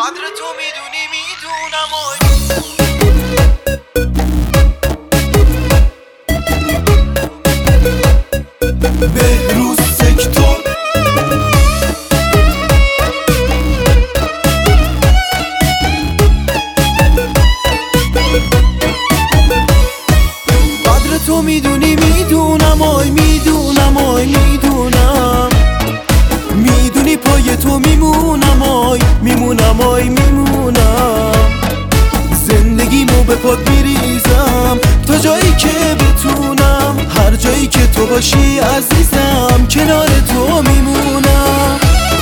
قدر تو میدونی میدونم بهروز سکتور قدر تو میدونی میدونم میدونم میدونی پای تو میمونم میمونم زندگیمو به پات میریزم تا جایی که بتونم هر جایی که تو باشی عزیزم کنار تو میمونم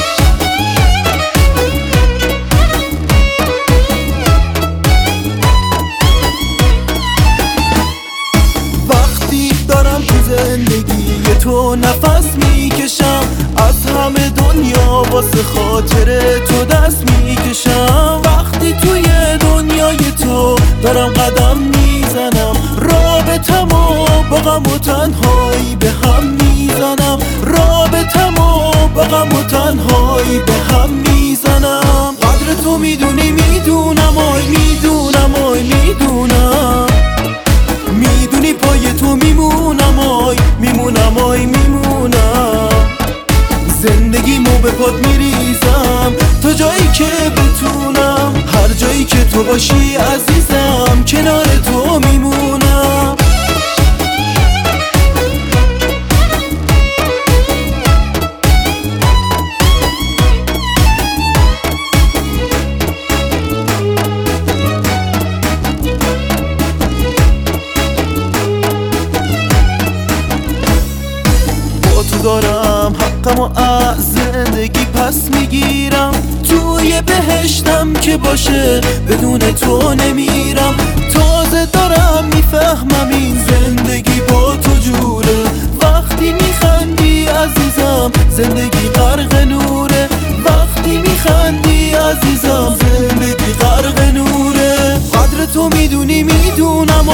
وقتی دارم تو زندگی تو نفس میکشم از همه دنیا واسه خاطر تو دست میکشم وقتی توی دنیای تو دارم قدم میزنم رابطمو با غم و تنهایی به هم میزنم رابطمو با غم و تنهایی به هم میزنم قدر تو میدونی میدونم میدونی پای تو میمونم میمونم زندگیمو به پات میریزم تا جایی که بتونم هر جایی که تو باشی عزیزم کنار تو میمونم دارم حقمو از زندگی پس میگیرم توی بهشتم که باشه بدون تو نمیرم تازه دارم میفهمم این زندگی با تو جوره وقتی میخندی عزیزم زندگی غرق نوره وقتی میخندی عزیزم زندگی غرق نوره قدر تو میدونی میدونم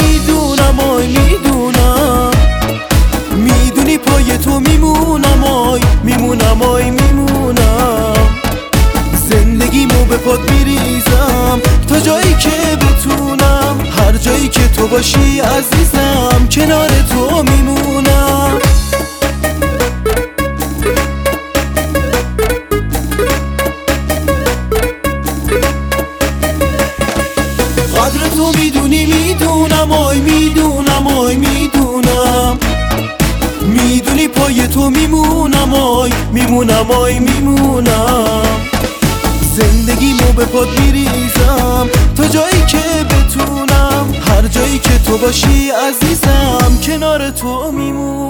میدونی پای تو میمونم زندگیمو به پات میریزم تا جایی که بتونم هر جایی که تو باشی عزیزم کنار تو میمونم قدر تو میدونی میدونم میدونی پای تو میمونم زندگیمو به پات میریزم تا جایی که بتونم هر جایی که تو باشی عزیزم کنار تو میمونم